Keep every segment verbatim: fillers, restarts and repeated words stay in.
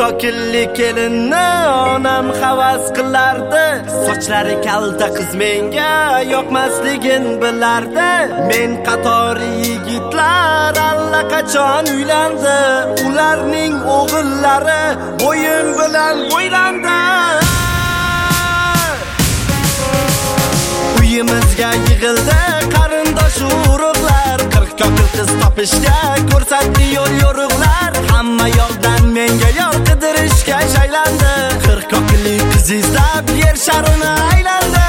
kokilli kelinni onam havas qilardi. Sochlari kalta qiz menga yoqmasligin bilardi. Men qatori yigitlar allaqachon uylandi. Ularning o'g'illari bo'yin bilan bo'ylandi. Uyimizga yig'ildi qarindosh urug'lar. Qirq kokil qiz topishga ko'rsatdi yo'l yo'riqlar. Hamma yoqdan menga yor qidirishga shaylandi. Qirq kokilli qiz izlab yer sharini aylandi.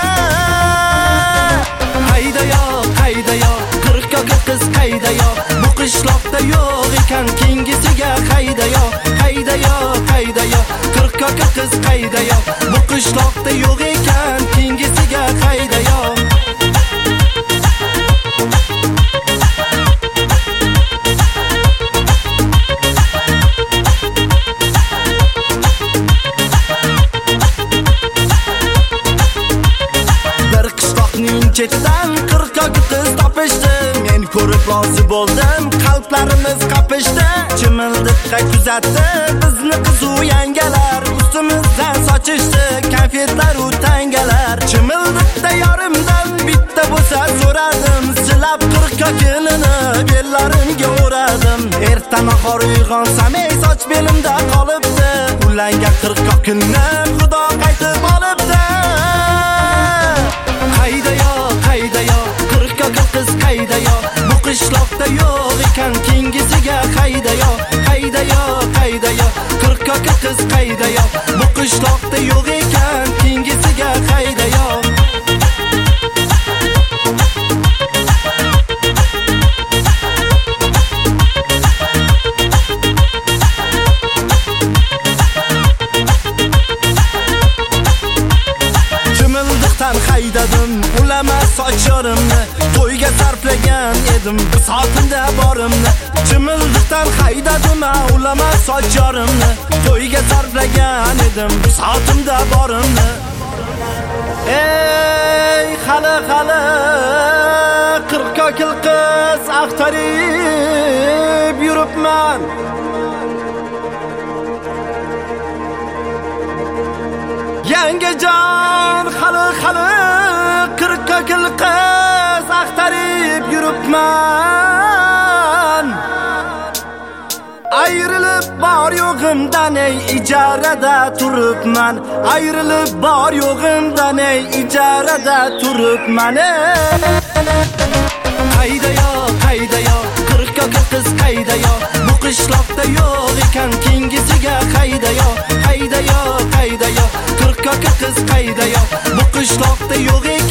Qayda yo, qayda yo, qirq kokil qiz qayda yo. Bu qishloqda yo'q ekan kengisiga qayda yo, qayda yo, qayda yo, qirq kokil qiz qayda yo. Bu qishloqda yo'q ekan kengisiga qayda yo. Chetidan qirq kokil qiz topishdi. Men ko'rib rozi bo'ldim, qalblarimiz qapishdi. Chimildiqqa kuzatdi bizni qizu yangalar. Ustimizdan sochishdi konfetlar u tangalar. Chimildiqda yorimdan bitta bo'lsa so'radim. Silab qirq kokilini bellarimga o'radim. Erta nahor uyg'onsam ey soch belimda qolibdi. Ulangan qirq kokilni xudo qaytib olibdi. Qayda yo, qayda yo, qirq kokil qiz qayda yo. Bu qishloqda yo'q ekan kengisiga qayda yo, qayda yo, qayda yo, qirq kokil qiz qayda yo. Bu qishloqda yo'q ekan kengisiga qayda yo. Haydadim ulama sochlarimni, to'yga sarflagan edim bir soatimda borimni. Chimildiqdan haydadim ulama sochlarimni, to'yga sarflagan edim bir soatimda borimni. Ey xali xali qirq kokil qiz axtarib yuribman. Yangajon xali xali qirq kokil qiz axtarib yuribman. Ayrilib bor yo'g'imdan ey ijarada turibman. Ayrilib bor yo'g'imdan ey ijarada turibman. Qayda yo, qayda yo, qirq kokil qiz qayda yo. Bu qishloqda yo'q ekan kengisiga qayda yo, qayda yo, qayda yo, qirq kokil qiz qayda yo. Bu qishloqda yo'q